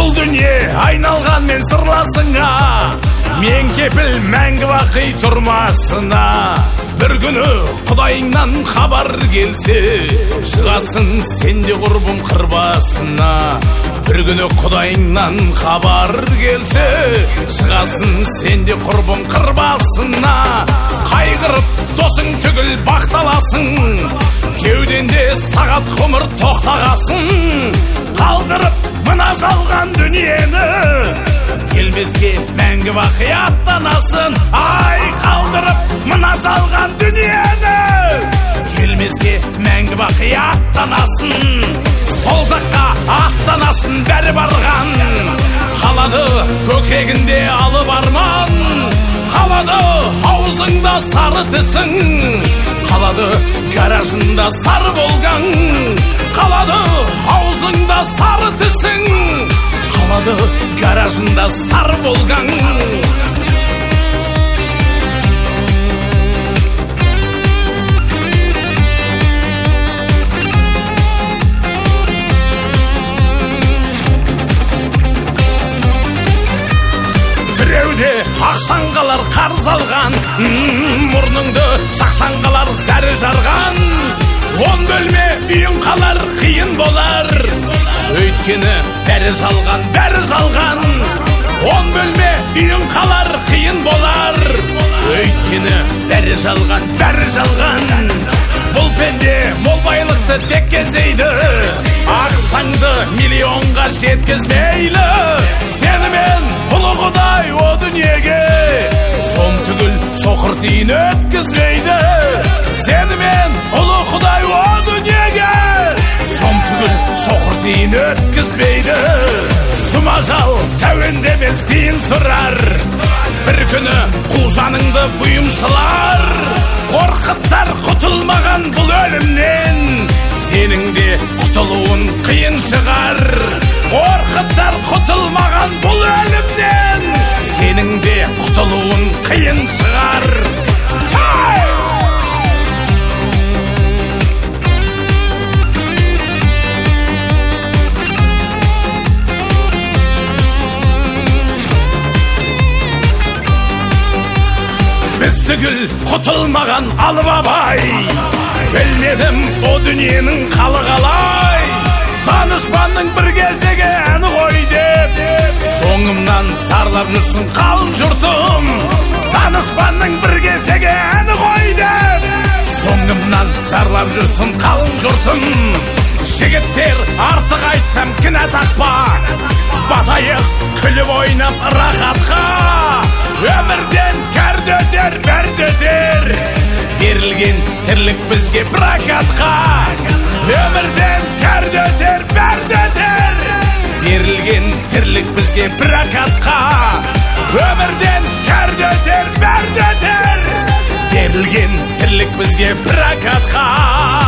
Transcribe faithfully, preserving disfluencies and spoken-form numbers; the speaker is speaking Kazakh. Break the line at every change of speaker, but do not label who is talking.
Бұл дүние айналған мен сырласыңа, мен кепіл мәңгі бақи тұрмасына. Bir күні Құдайыңнан хабар келсе, шығасың сенде құрбым қырбасына. Bir күні Құдайыңнан хабар келсе, шығасың сенде құрбым қырбасына. Қайғырып досың түгіл бақталасың, кеуденде сағат ғұмыр тоқтағасың. Қалдырып мына жалған дүниені, келмеске мәңгі бақи аттанасың. Ай, қалдырып мына жалған дүниені, келмеске мәңгі бақи аттанасың. Сол жаққа аттанасың бәрі барған, қалады көкегінде алып арман. Қалады аузыңда сары тісің, қалады гаражында сары Волгаң. Қалады аузыңда сары тісің, қалады гаражында сары Волгаң. Біреуде ақшаң қалар қарыз алған, мұрныңды шақшаң қалар зәрі жарған. Он бөлме үйің қалар қиын болар, өйткені бәрі жалған, бәрі жалған. Он бөлме үйің қалар қиын болар, өйткені бәрі жалған, бәрі жалған. Бұл пенде мол байлықты тек кездейді, ақшаңды миллионға жеткізмейлі. Сенімен ұлы Құдай о дүниеге сом түгіл соқыр тиын өткізмейді. Сенімен ұлы Құдай о дүниеге сом түгіл соқыр тиын өткізмейді. Сұмажал тәуенде емес тиын сұрар, бір күні қу жаныңды бұйымшылар. Қорқыттар құтылмаған бұл өлімнен, сенің де құтылуын қиын шығар. Қорқыттар құтылмаған бұл өлімнен, сенің де құтылуын қиын шығар. Біз түгіл құтылмаған алып абай, білмедім о дүниенің қалы қалай. Данышпанның бір кездегі әні ғой деп, соңымнан сарлап жүрсің қалың жұртым. Данышпанның бір кездегі әні ғой деп, соңымнан сарлап жүрсің қалың жұртым. Жігіттер артық айтсам кінә тақпа, батайық күліп ойнап рахатқа. Өмірден кәрді өтер, бәрді өтер, берілген тірлік бізге прокатқа. Өмірден кәрді өтер, бәрді өтер, берілген тірлік бізге прокатқа. Өмірден кәрді өтер, бәрді өтер, берілген тірлік бізге прокатқа.